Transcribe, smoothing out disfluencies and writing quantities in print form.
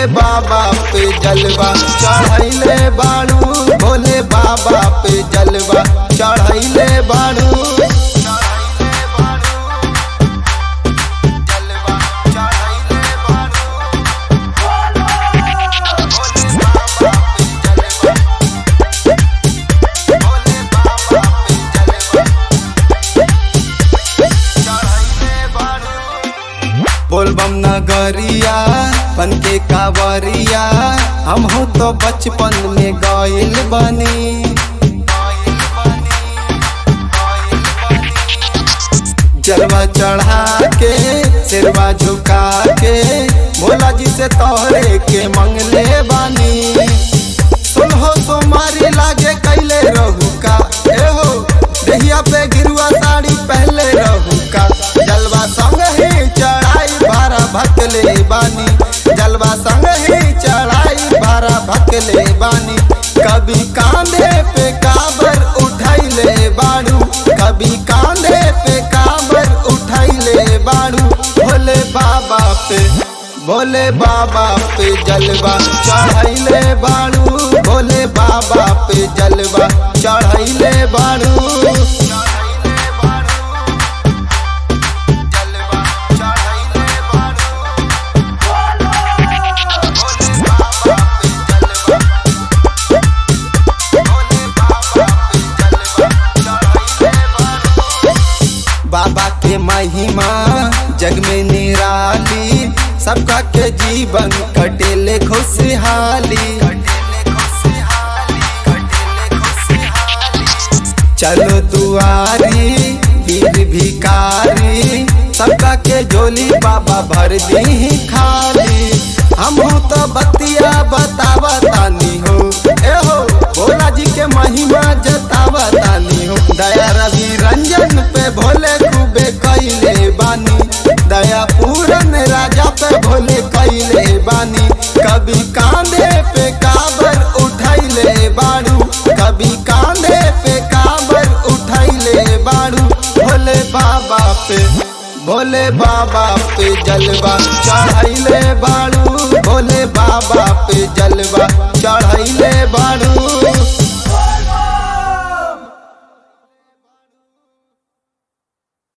भोले बाबा पे जलवा चढ़ैले बाड़ू, भोले बाबा पे जलवा चढ़ैले बाड़ू। बोलबम नगरिया बन के कावरिया, हम हो तो बचपन में गइल बनी। जलवा चढ़ा के सिरवा झुका के, भोला जी से तोहरे के मंगले बानी। सुनहो तुम्हारी लागे कैले रहू का, एहो देहिया पे गिरुआ साड़ी पहले रहू का। जलवा संग ही चढ़ाई भारा भकले बानी, जलवा संग ही चढ़ाई भारा भकले बानी। कभी कांधे पे काबर उठैले बाड़ू, कभी कांधे पे काबर उठैले बाड़ू। भोले बाबा पे, भोले बाबा पे जलवा चढ़ैले बाड़ू, भोले बाबा पे जलवा चढ़ैले बाड़ू। बाबा के महिमा जग में निराली, सबका के जीवन कटेले खुशहाली। चलो दुआरी वीर भिकारी, सबका के झोली बाबा भर दी खाली। हम हो तो बतिया बतावा तानी हो, एहो भोला जी के महिमा जतावा तानी हो। दया रवि रंजन पे भोले खूबे कैले बानी, दया पूरन राजा पे भोले कैले बानी। कभी कांधे पे काबर उठैले बाड़ू, कभी कांधे पे काबर उठैले बाड़ू। भोले बाबा पे, भोले बाबा पे जलवा चढ़ैले बाड़ू, भोले बाबा पे जलवा चढ़ैले बाड़ू।